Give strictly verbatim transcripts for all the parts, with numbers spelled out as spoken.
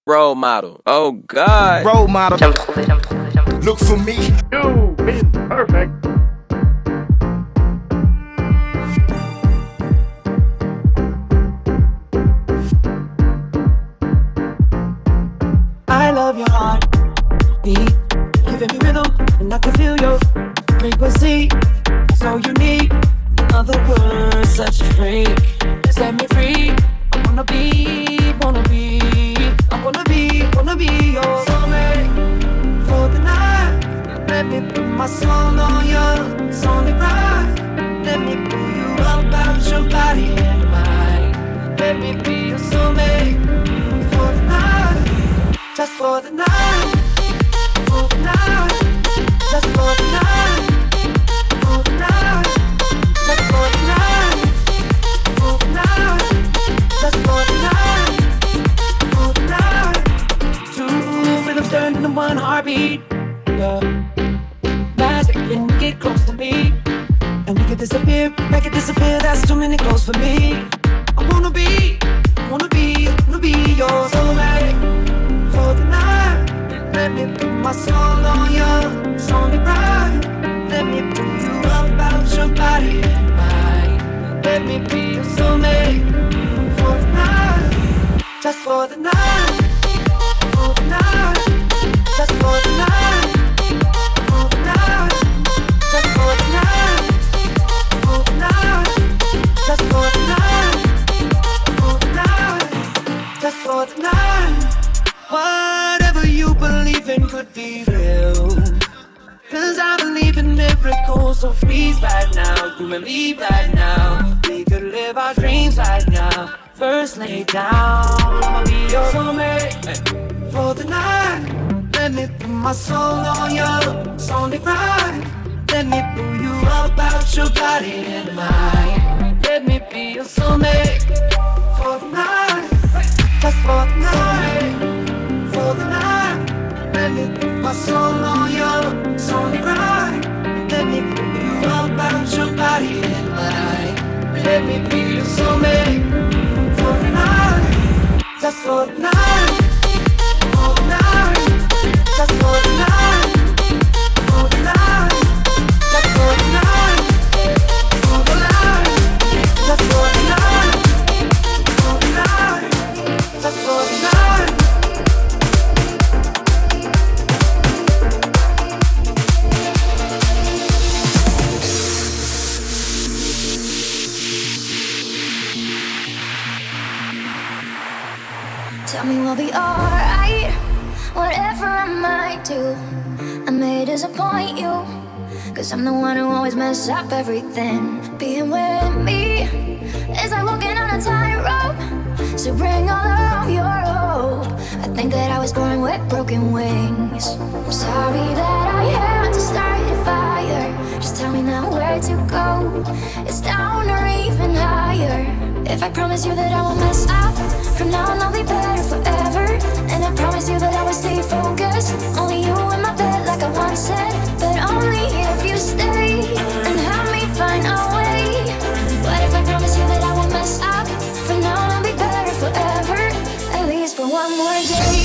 Role model. Oh God. Role model. Look for me. You mean perfect. I love your heart beat, giving me rhythm, and I can feel your frequency. So unique, in other words, such a freak. Set me free. I wanna be, wanna be, I wanna be, wanna be your soulmate for the night. Let me put my soul on your sonic ride. Let me pull you up out your body and mind. Let me be your soulmate for the night, just for the night, for the night, just for the night, for the night, just for the night, for the night, just for the night, for the night. Two rhythms turned into one heartbeat. Yeah, magic when you get close to me, and we can disappear, make it disappear. That's too many close for me. I wanna be, wanna be, wanna be your soulmate for the night. Let me put my soul on your sonic ride. Let me pull you up out your body and mind. Let me be your soulmate for the night, just for the night, for the night, just for the night, for the night, just for the night, for the night, just for the night, for the night, just for the night. Whatever you believe in could be real, 'cause I believe in miracles. So please right now, you and me right now, we could live our dreams right now. First lay down, I'ma be your soulmate for the night. Let me put my soul on your sonic ride. Let me pull you up out your body and mind. Let me be your soulmate for the night, just for the night, for the night. Let me put my soul on your sonic ride. Let me pull you up out your body and mind. Let me be your soulmate for the night, just for the night, for the night, just for the night, for the night, just for the night, for the night, just for the night, for the night, just for the night. Tell me we'll be alright, whatever I might do. I may disappoint you, 'cause I'm the one who always mess up everything. Being with me is like walking on a tightrope, so bring all of your hope. I think that I was born with broken wings. I'm sorry that I had to start a fire. Just tell me now where to go. It's down or even higher. If I promise you that I won't mess up, from now on I'll be better forever. And I promise you that I will stay focused. Only you in my bed like I once said, but only if you stay and help me find a way. What if I promise you that I won't mess up, from now on I'll be better forever, at least for one more day.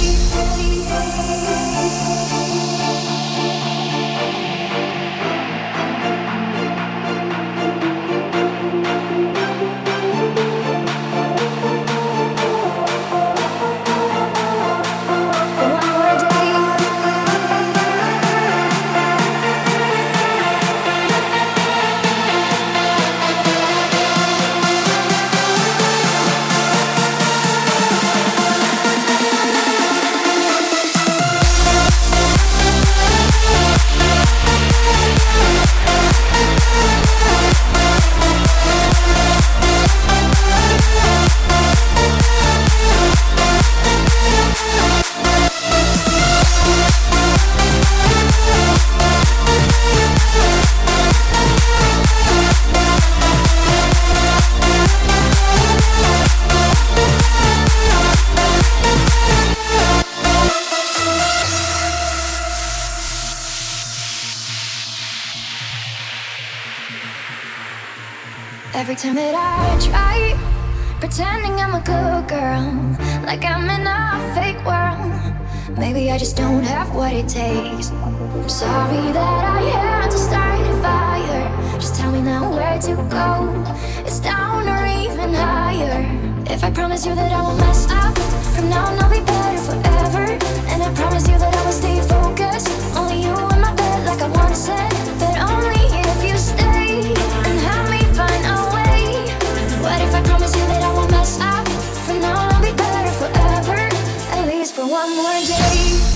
Every time that I try pretending I'm a good girl, like I'm in a fake world, Maybe I just don't have what it takes. I'm sorry that I had to start a fire. Just tell me now where to go. It's down or even higher. If I promise you that I won't mess up, from now on I'll be better forever. And I promise you that I will stay focused. Only you in my bed like I once said. But only if you stay and help me find a way. What if I promise you that I won't mess up? From now on I'll be better forever. At least for one more day.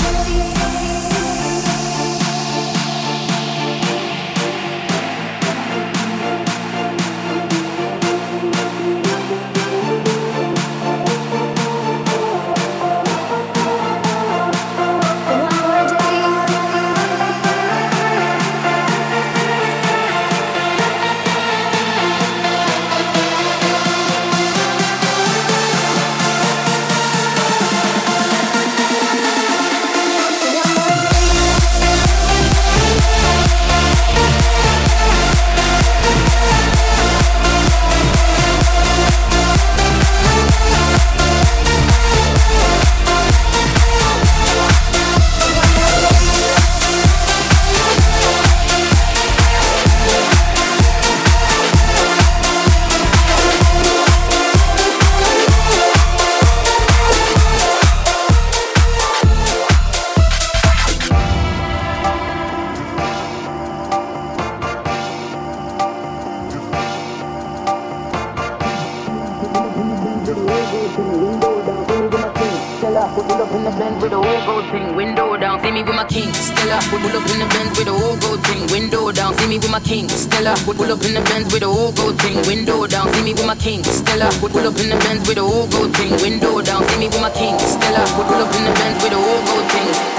Pull up in the Benz with a whole gold thing, window down. See me with my king, Stella. Pull up in the Benz with a whole gold thing, window down. See me with my king, Stella. Pull up in the Benz with a whole gold thing.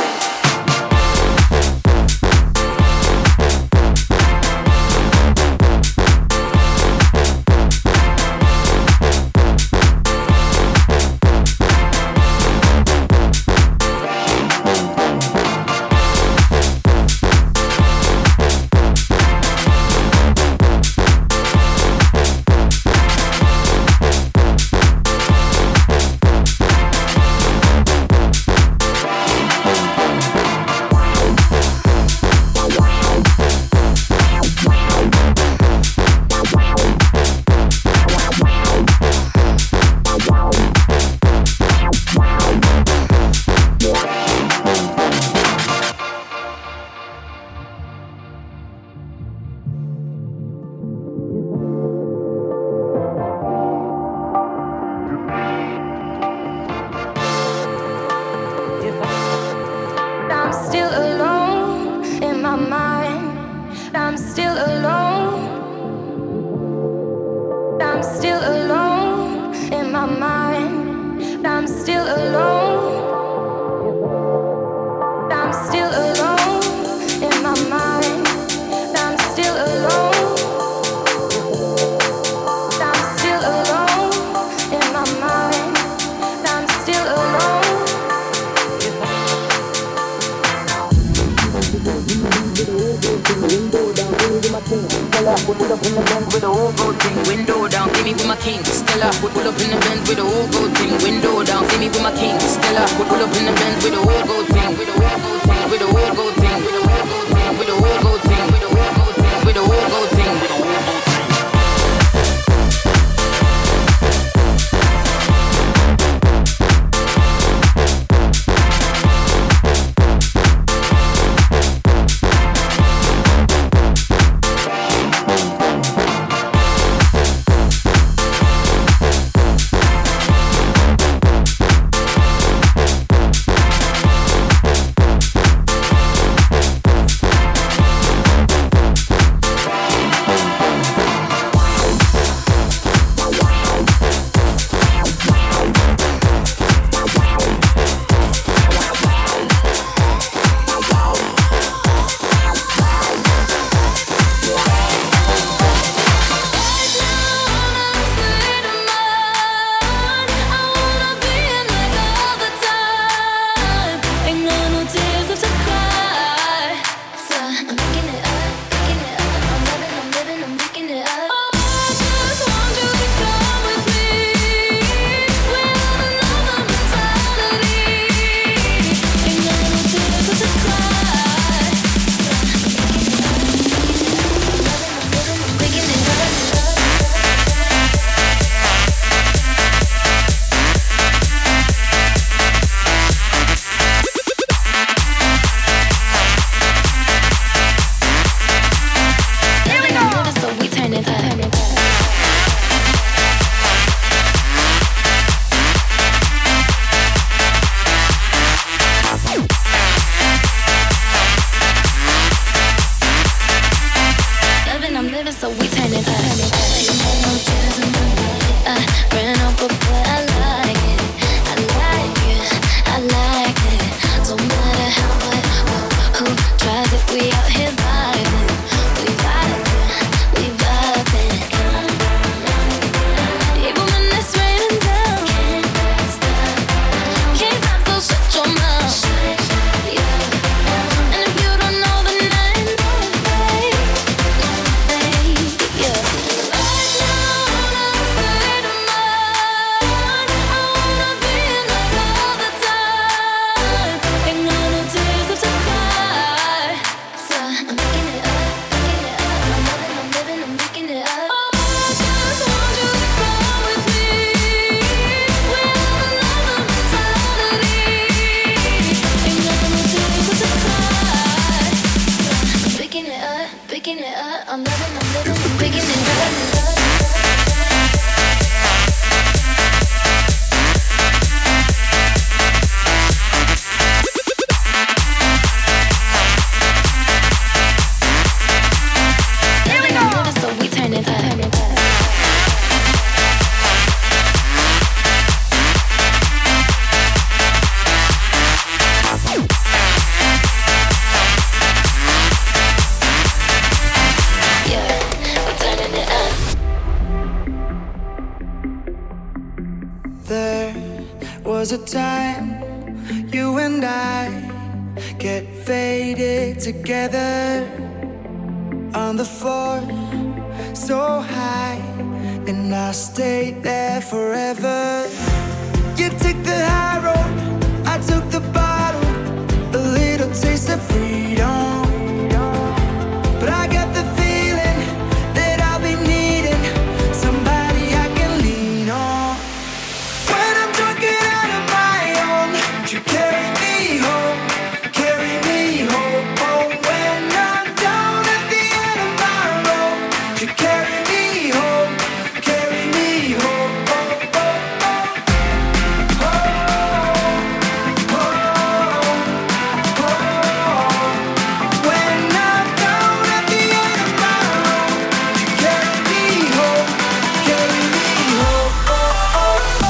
was a time you and I get faded together on the floor so high, and I stayed there forever. You took the high road, I took the bottle, a little taste of freedom. But I got the feeling that I'll be needing somebody I can lean on. When I'm drunk and out of my own, you carry me home, carry me home, home. When I'm down at the end of my road, you carry me home, carry me home, oh, oh, oh. Oh, oh, oh, oh. When I'm down at the end of my road, you carry me home, carry me home, oh, oh, oh.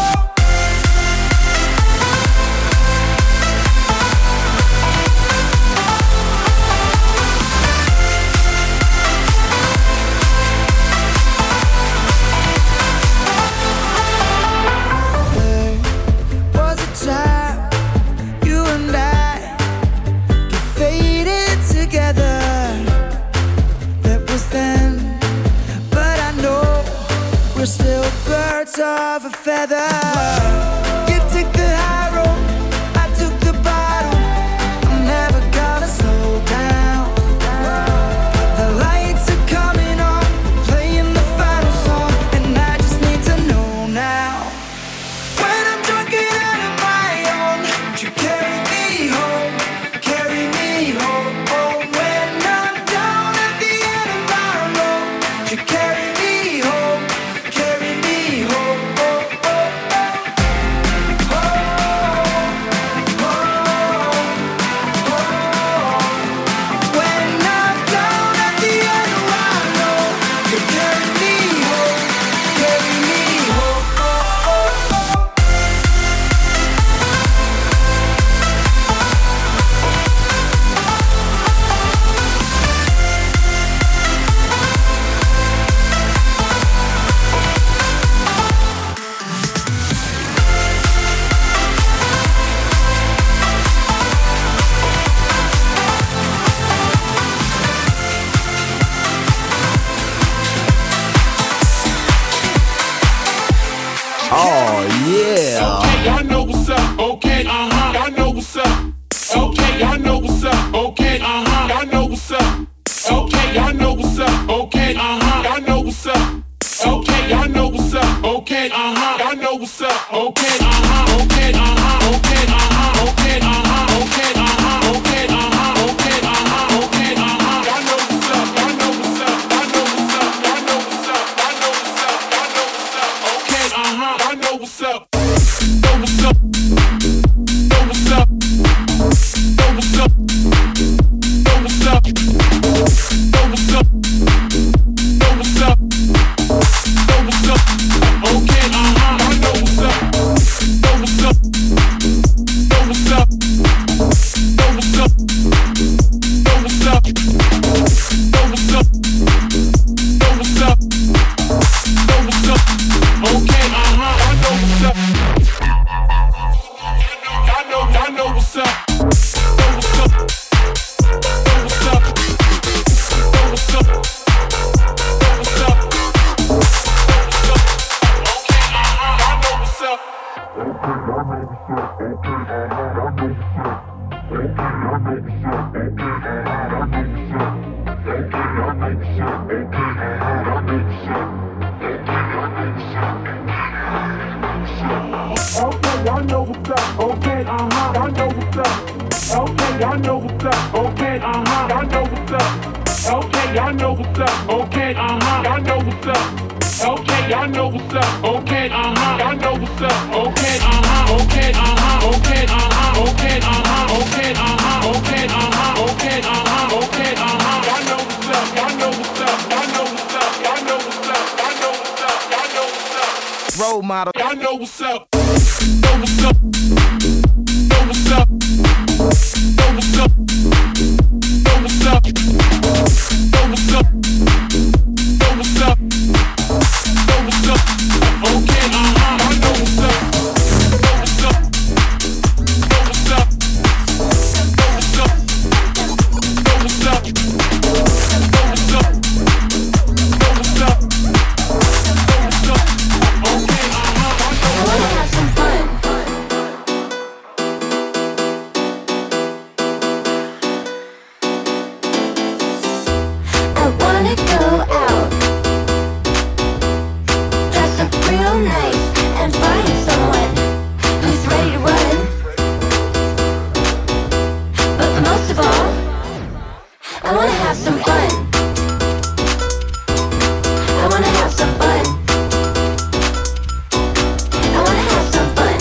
There was a time you and I get faded together. That was then, but I know we're still birds of a feather. You took the high road, I took the bottle. I'm never gonna slow down. The lights are coming on, playing the final song, and I just need to know now. When I'm drunk and out of my own, you carry me home, carry me home, home. When I'm down at the end of my road, you carry me home, carry me home, oh, oh, oh. Oh, oh, oh. When I'm down at the end of my road, you carry me home, carry me home, oh, oh, oh. Oh, yeah. Okay, y'all know what's up. Okay, uh-huh. Y'all know what's up. Okay, y'all know what's up. Okay, uh-huh. Y'all know what's up. Okay, y'all know what's up. Okay, uh-huh. Y'all know what's up. Okay, y'all know what's up. Okay, uh-huh. Y'all know what's up. Okay, uh-huh. Okay, uh-huh. Okay, uh-huh. Okay, uh-huh. Okay, uh-huh. Okay, uh-huh. Okay, uh-huh. Okay, uh-huh. Y'all know what's up. Y'all know what's up. Y'all know what's up. Y'all know what's up. Y'all know what's up. Y'all know what's up. Okay, uh-huh. Y'all know what's up. Know what's up. Know what's up. Know what's up. Know what's up. Know what's up. Know what's up. Know what's up. Okay, uh-huh. I know what's up. Know what's up. Know what's up. Know what's up. Know what's up. Know what's up. Know what's up. Know what's up. Okay, uh-huh. I know what's up. I know, I know what's up. Know what's up. Know what's up. Know what's up. Know what's up. Okay, uh-huh. I know what's up. Okay, y'all know what's up. Okay, uh-huh. Y'all know what's up. Okay, y'all know what's up. Okay, uh-huh. Y'all know what's up. Okay, y'all know what's up. Okay, uh-huh. Y'all know what's up. Okay, y'all know what's up. Okay, uh-huh. Y'all know what's up. Okay, uh-huh. Okay, uh-huh. Okay, uh-huh. Okay, uh-huh. Okay, uh-huh. Okay, uh-huh. Okay, uh-huh. Okay, uh-huh. Y'all know what's up. Y'all know what's up. Y'all know what's up. Y'all know what's up. Y'all know what's up. Y'all know what's up. Role model. Y'all know what's up. Know what's up. Know what's up. Know what's up. Know what's up. Know what's up. Know what's up. Know what's up. Okay, uh-huh. I know what's up. Know what's up. wanna have some fun. I wanna have some fun. I wanna have some fun.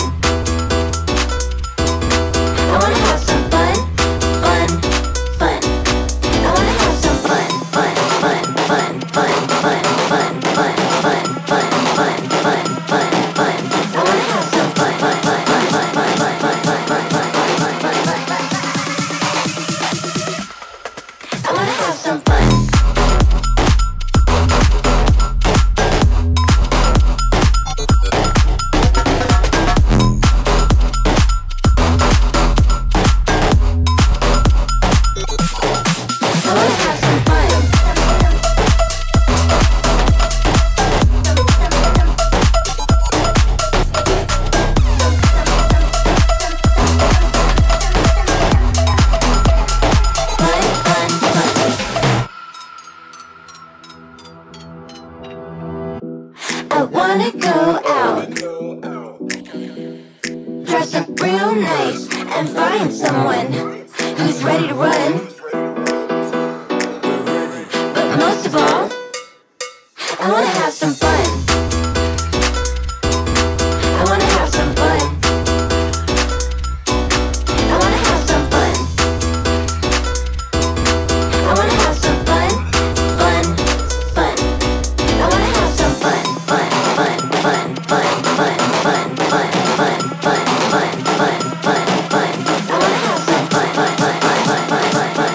I wanna have some fun, fun, fun. I wanna have some fun, fun, fun, fun, fun, fun, fun, fun, fun, fun, fun, fun, fun, fun. I wanna have some fun, fun, fun, fun, fun, fun, fun, fun, fun, fun, fun, fun, fun, fun. I wanna have some fun. I wanna go out, dress up real nice, and find someone who's ready to run. But most of all, I wanna have some fun. I wanna have some fun. I wanna have some fun. I wanna have some fun, fun, fun. I wanna have some fun, fun, fun, fun, fun, fun, fun, fun, fun, fun, fun, fun, fun, fun. I wanna have some fun, fun, fun, fun, fun, fun, fun, fun.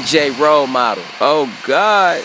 J role model. Oh God.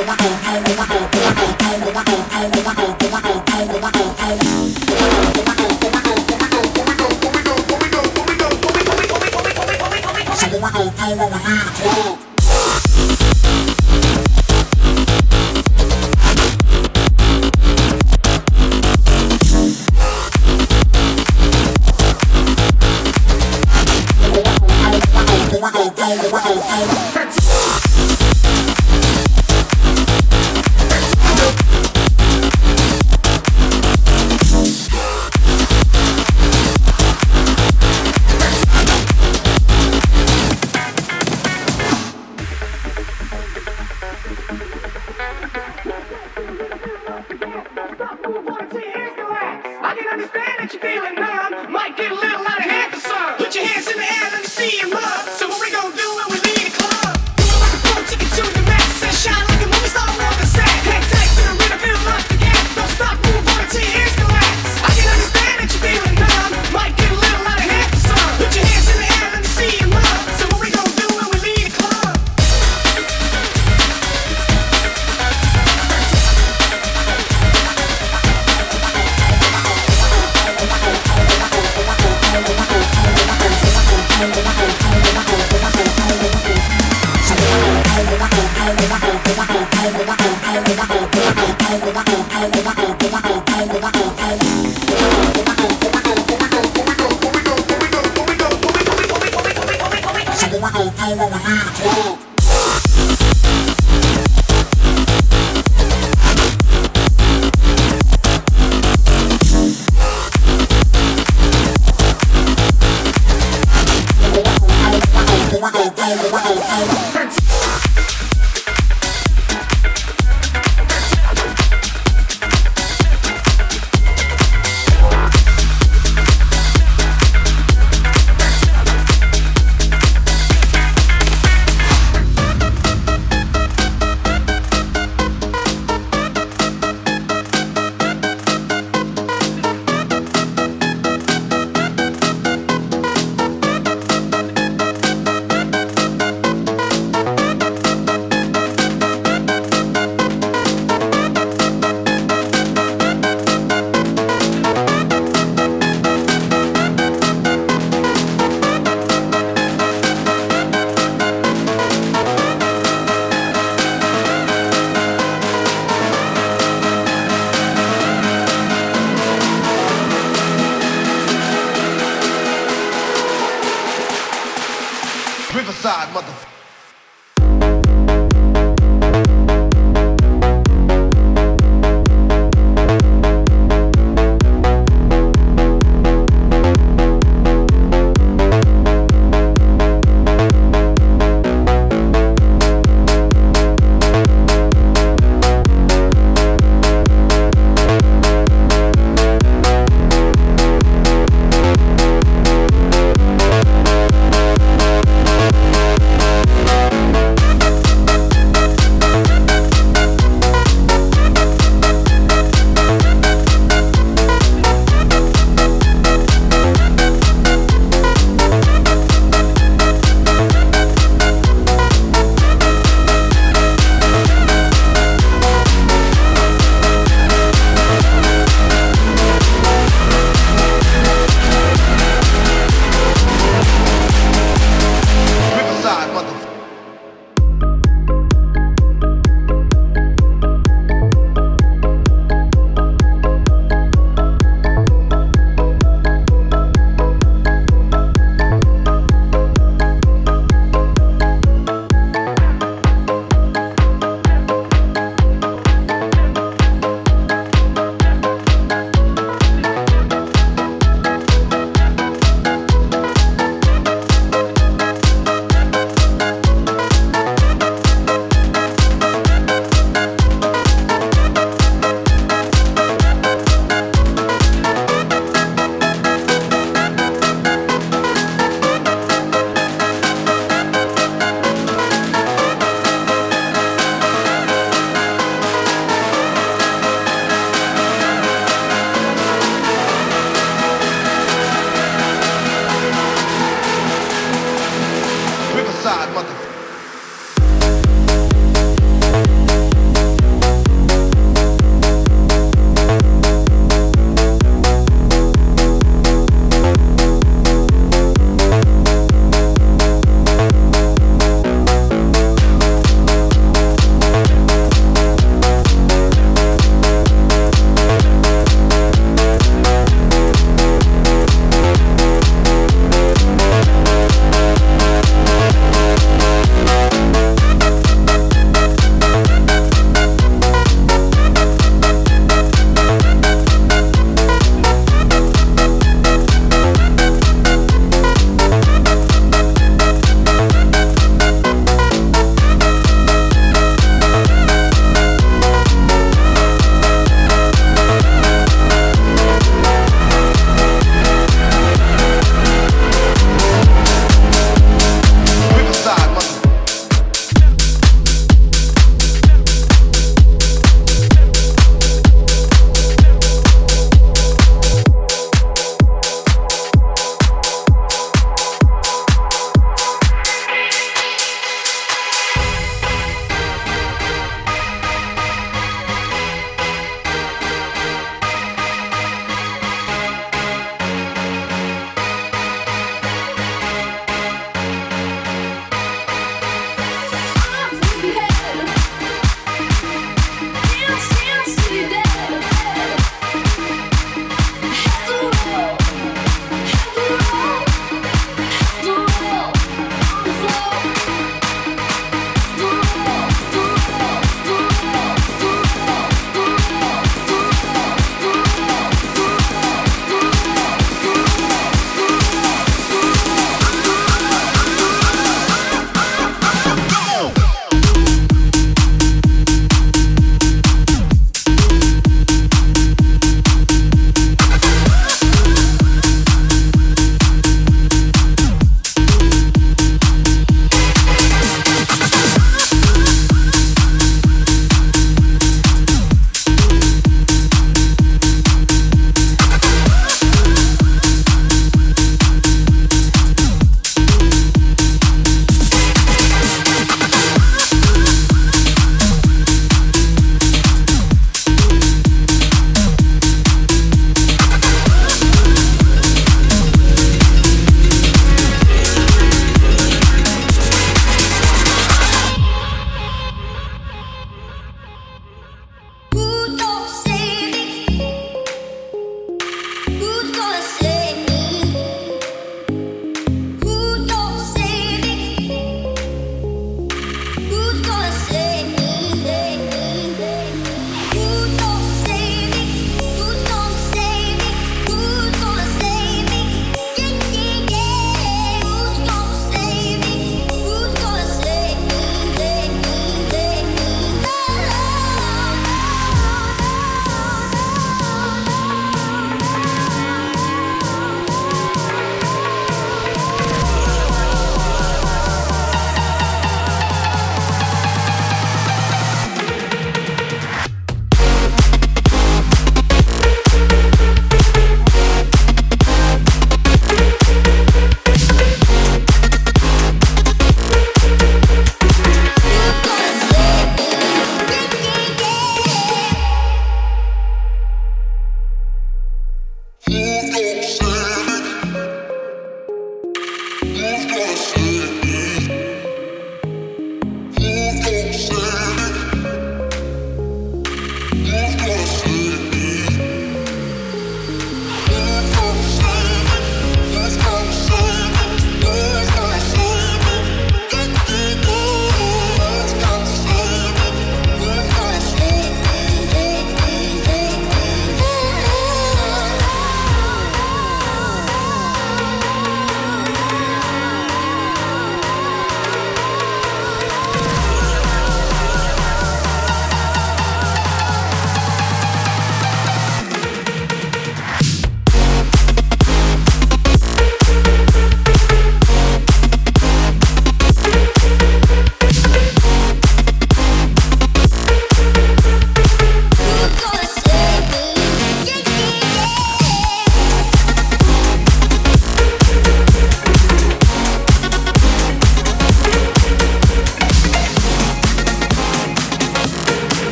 Hey,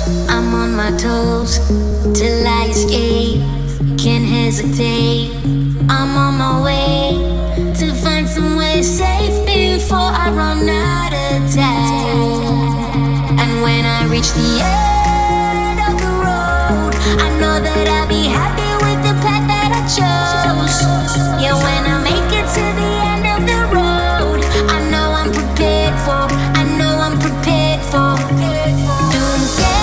I'm on my toes till I escape. Can't hesitate. I'm on my way to find somewhere safe before I run out of time. And when I reach the end of the road, I know that I'll be happy with the path that I chose. Yeah, when I make it to the end of the road, I know I'm prepared for. I know I'm prepared for doomsday.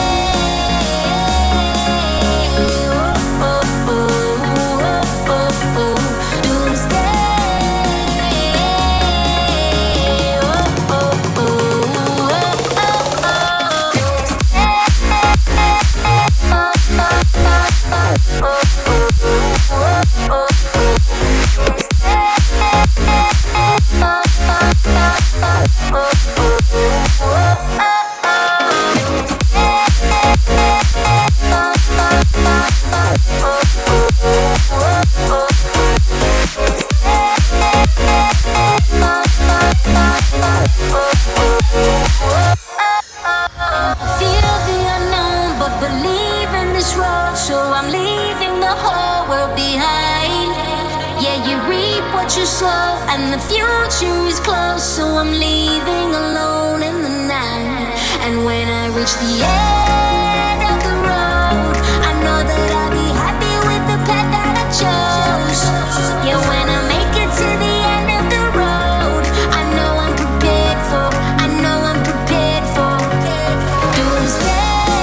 And the future is close, so I'm leaving alone in the night. And when I reach the end of the road, I know that I'll be happy with the path that I chose. Yeah, when I make it to the end of the road, I know I'm prepared for. I know I'm prepared for doomsday.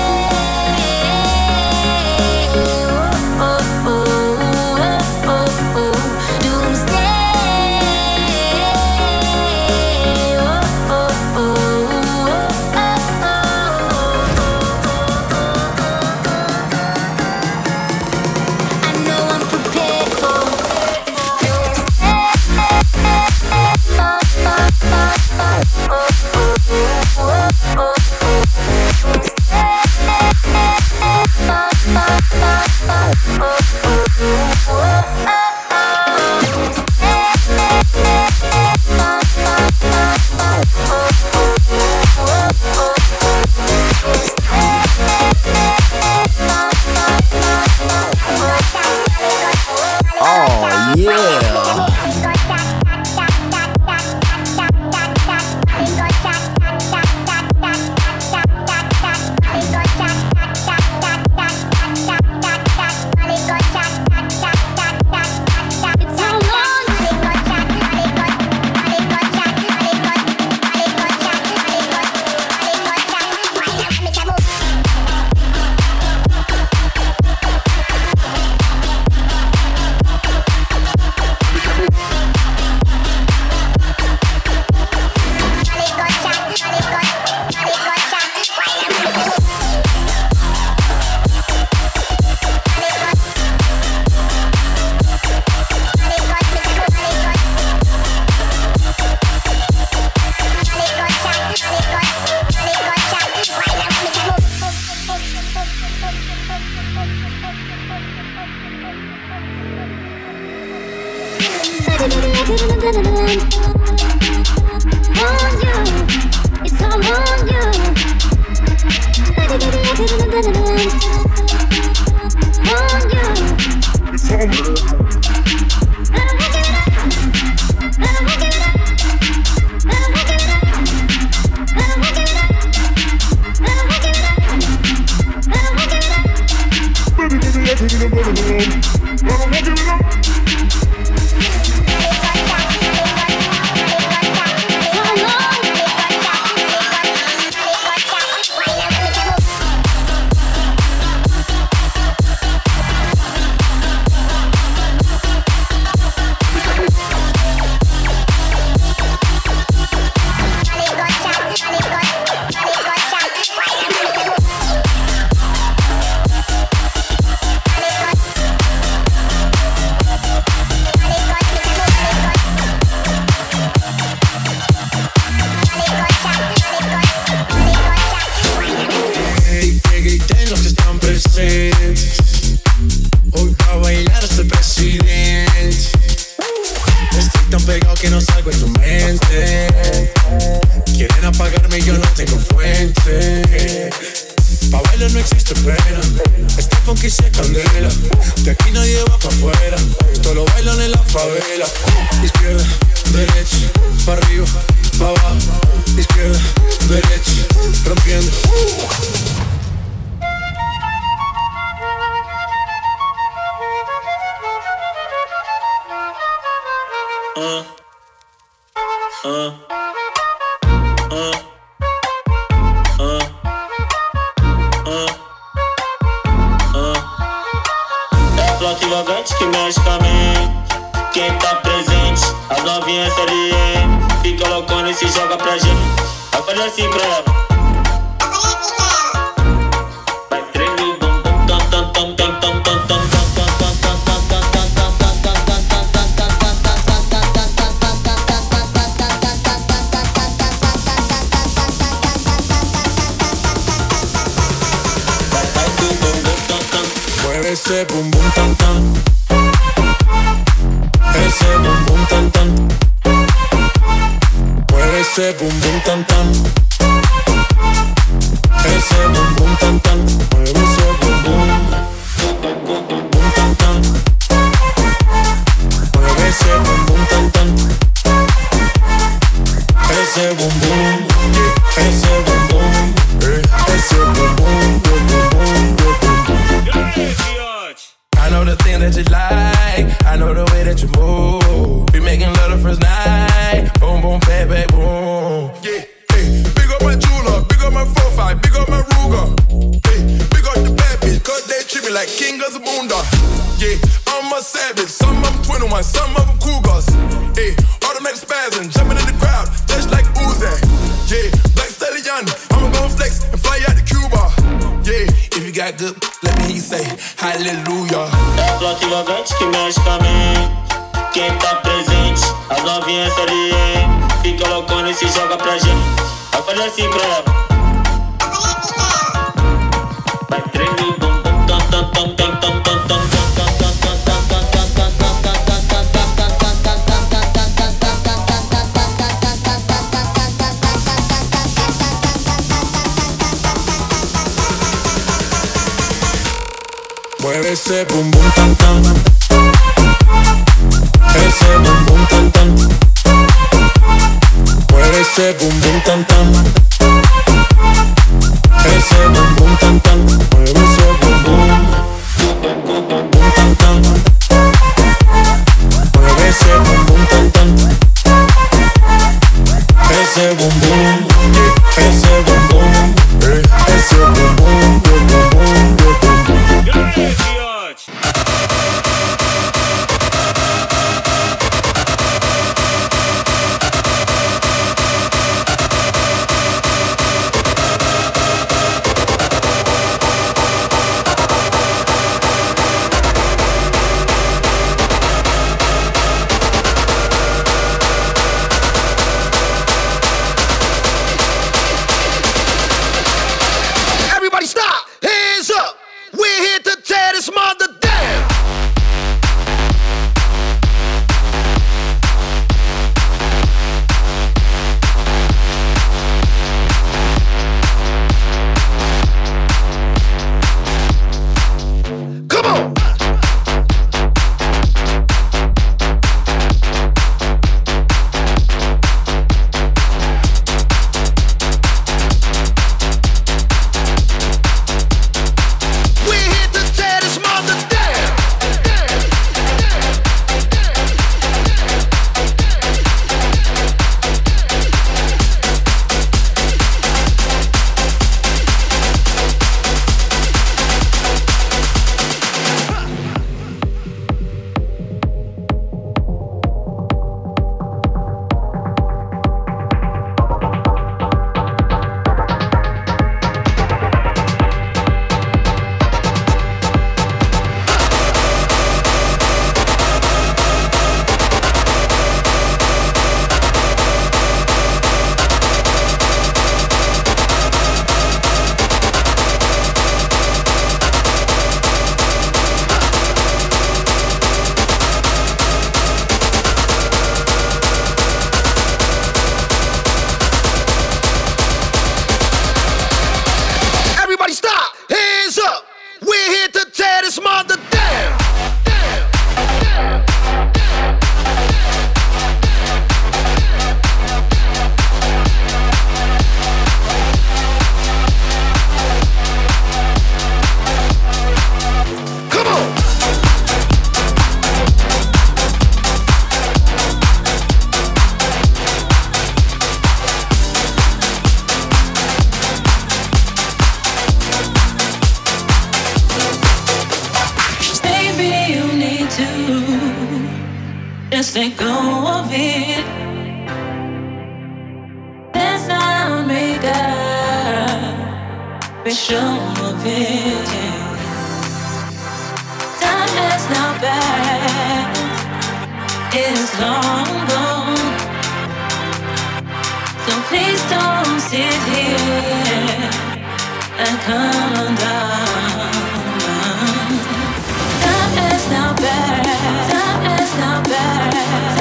Oh, oh, oh, oh, oh, oh. Doomsday. se pena. Este funky se candela, de aquí nadie va pa' afuera. Esto lo bailan en la favela. Izquierda, derecha, pa' arriba, pa' abajo. Izquierda, derecha, rompiendo. Uh, uh, uh, uh, uh, uh. É flauta envolvente que mexe com a mente. Quem tá presente, as novinhas S L M. Fica loucona e se joga pra gente. Vai fazer assim pra ela. Vai tremer o bumbum, tam tam tam tam tam tam tam. Ese bum bum tan tan, ese bum bum tan tan, mueve ese bum bum tan tan, ese bum bum tan tan, mueve ese bum bum, bum tan tan, mueve ese bum bum tan tan, ese bum bum, ese bum bum, ese bum bum, bum bum, bum bum. I know the thing that you like, I know the way that you move. We making love the first night, boom, boom, bang, bang, boom. Yeah, hey, big up my jeweler, big up my four five, big up my Ruger. Hey, big up the bad bitch, cause they treat me like king of the boondock. Yeah, I'm a savage, some of them twenty-one, some of them cougars. Hey, automatic spasm, jumping in the crowd, just like Uzi. Yeah, Black Stallion, I'ma go flex and fly out to Cuba. Yeah, if you got good, let me hear you say hallelujah. É flauta envolvente que mexe com a mente. Quem tá presente, as novinhas S L M. Fica loucona e se joga pra gente. Vai fazer assim pra ela. Vai tremer o bumbum, tam tam tam tam tam tam tam. Mueve ese bum bum tan tan, ese bum bum tan tan, mueve ese bum bum tan tan, ese bum bum tan tan, mueve ese bum bum, bum tan tan, mueve ese bum bum tan tan, ese bum bum, ese bum bum, ese bum bum, bum bum bum bum. this mother down. Come on. Just let go of it. Let's not make up. Be sure of it. Time has not passed. It is long gone. So please don't sit here and come undone. Time has not passed. Time has not passed.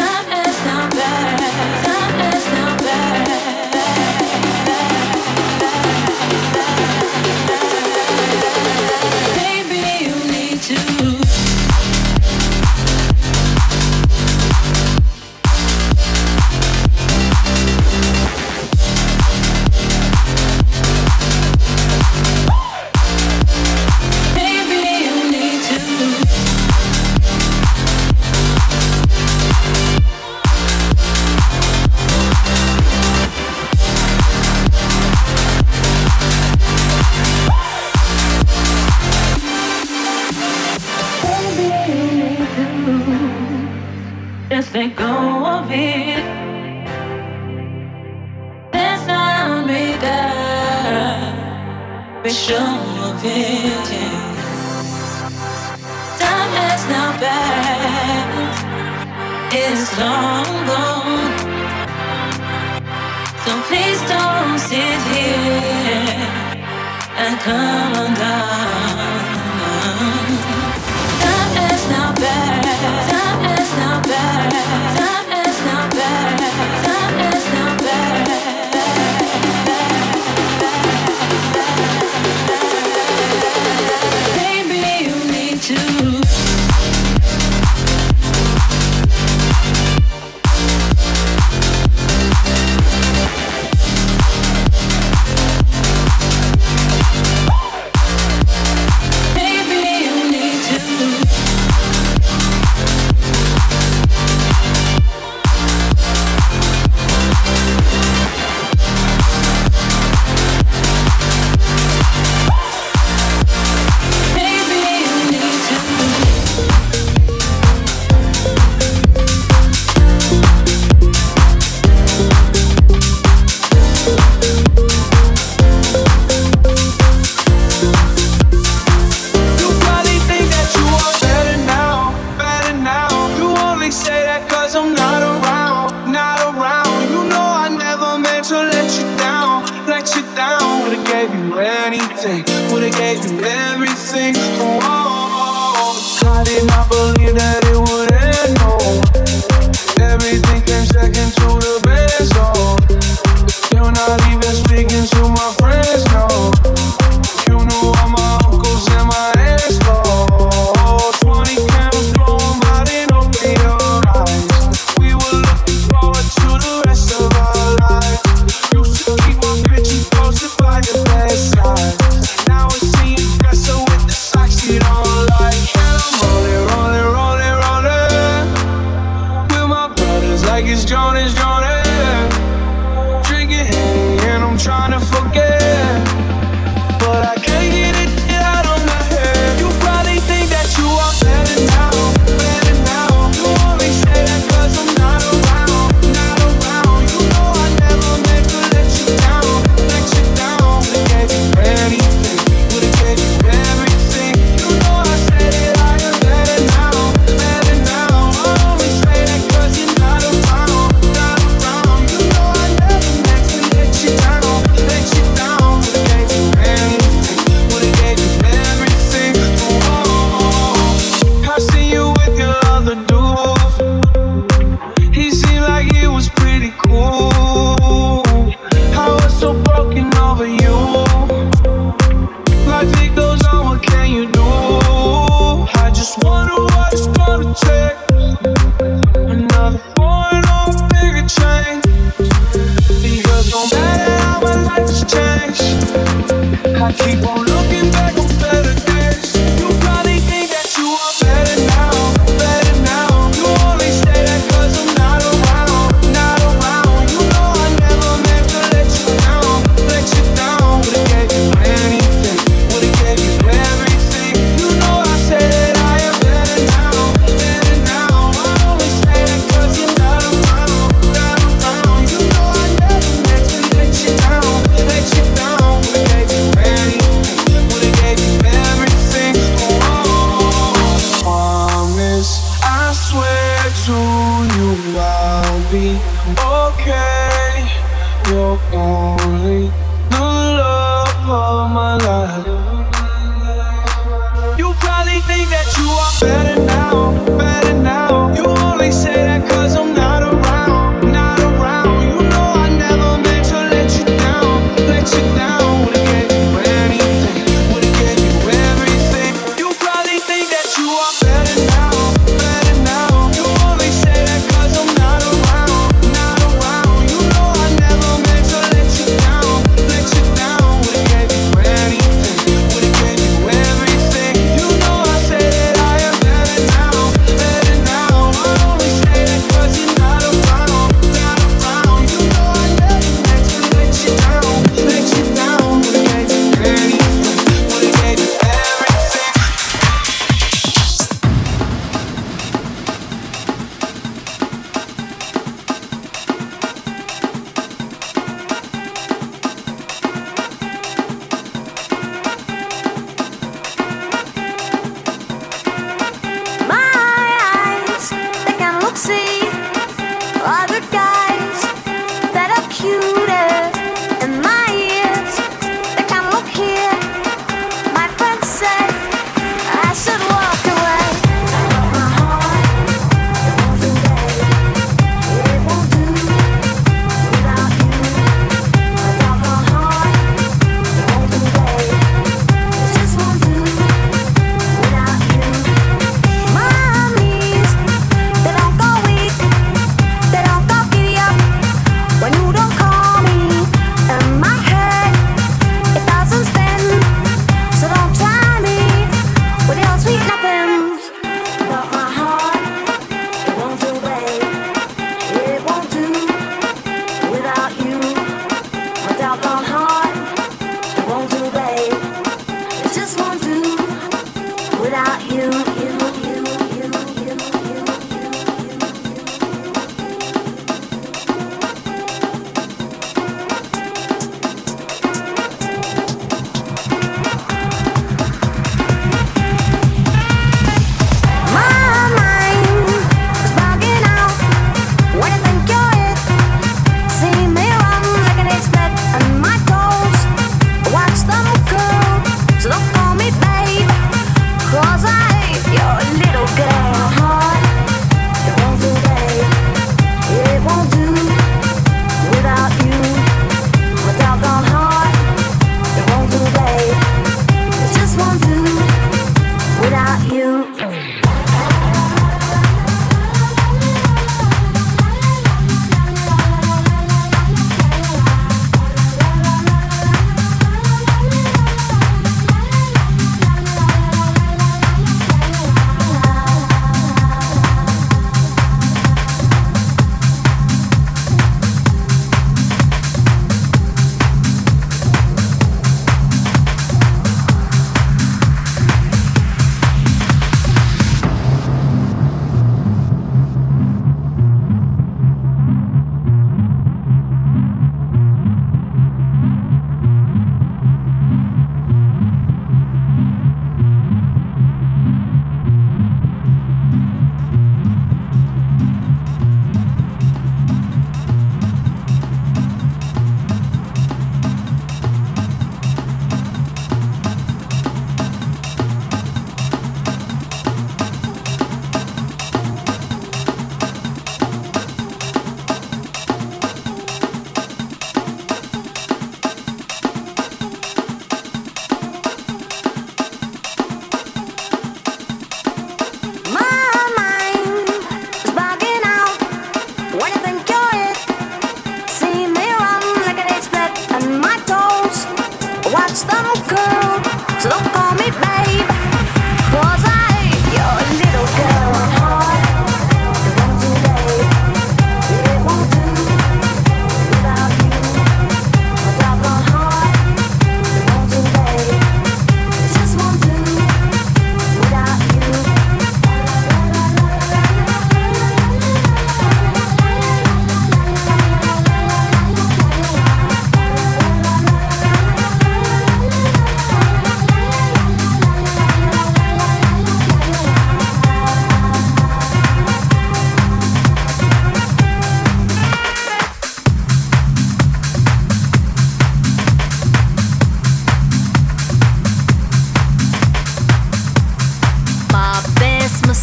Just let go of it. Let's not make up. Be sure of it. Time has not passed. It is long gone. So please don't sit here and come undone. Time has not passed. Time has not passed. Time has not passed. Time has not passed. Baby, you need to. Jonas, Jonas, drinking Henny and I'm trying to forget. I keep on looking back on better days. You probably think that you are better now, better now. You only say that cause I'm not around, not around. You know I never meant to let you down, let you down. Would've gave you anything, would've gave you everything. You know I say that I am better now, better now. I only say that cause you're not around, not around. You know I never meant to let you down, let you down. Would've gave you anything, would've gave you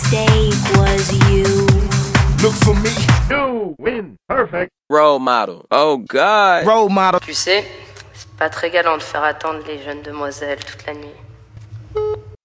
mistake was you. Look for me. You win. Perfect. Role model. Oh God. Role model. Tu sais, c'est pas très galant de faire attendre les jeunes demoiselles toute la nuit.